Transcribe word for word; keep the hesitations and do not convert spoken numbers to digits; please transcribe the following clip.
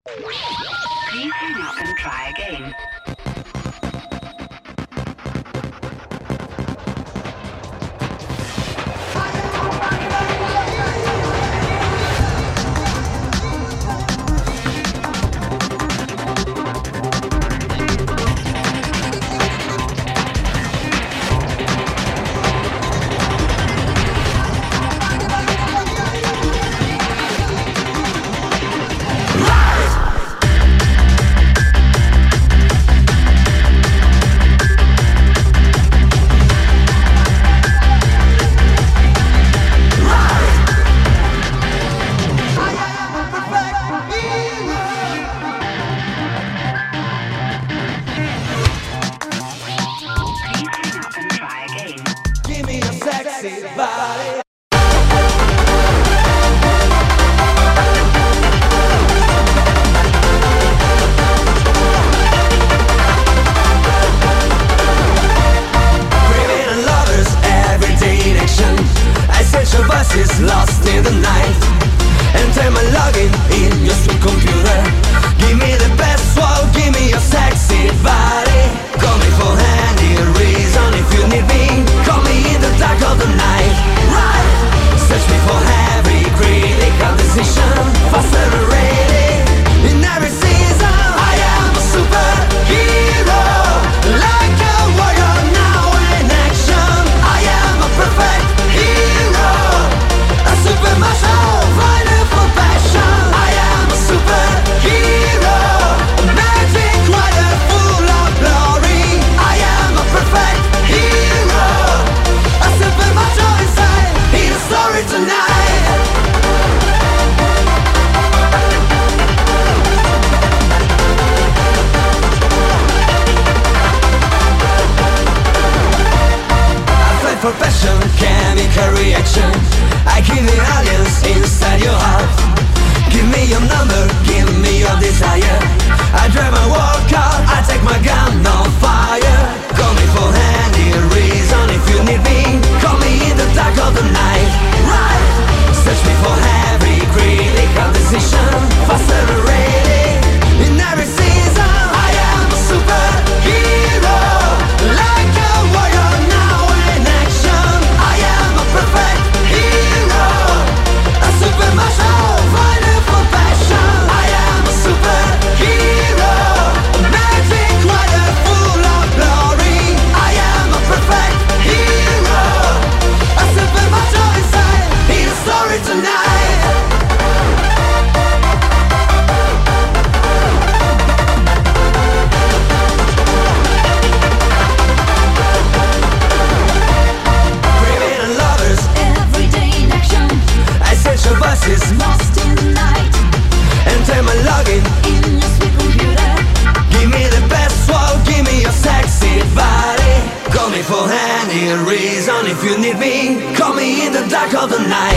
Please hang up and try again. Lost in the night, enter my login in your sweet computer. Give me the password, give me your sexy body. Call me for any reason if you need me. Call me in the dark of the night. Right, search me for every critical decision. Faster and ready in every season. I am a superhero, like a warrior now in action. I am a perfect hero, a supermarshal, fighting for passion. I am a superhero, a magic rider full of glory. I am a perfect hero, a supermarshal inside. Hear the story tonight. For passion, chemical reaction, I give the aliens inside your heart. Give me your number, give me your desire. I drive my work car, I take my gun on fire. Call me for any reason if you need me. Call me in the dark of the night. Right, search me for every critical decision. Faster and ready in every season. I am a superhero, like a warrior now in action. I am a perfect hero, a supermarshal, fighting for passion. I am a superhero, a magic rider full of glory. I am a perfect hero, a supermarshal inside. Hear the story tonight. Criminal lovers, Everyday in action, essential buses, lost in the night, enter my login. in your sweet computer. Give me the password, give me your sexy body. Call me for any reason if you need me. Call me in the dark of the night.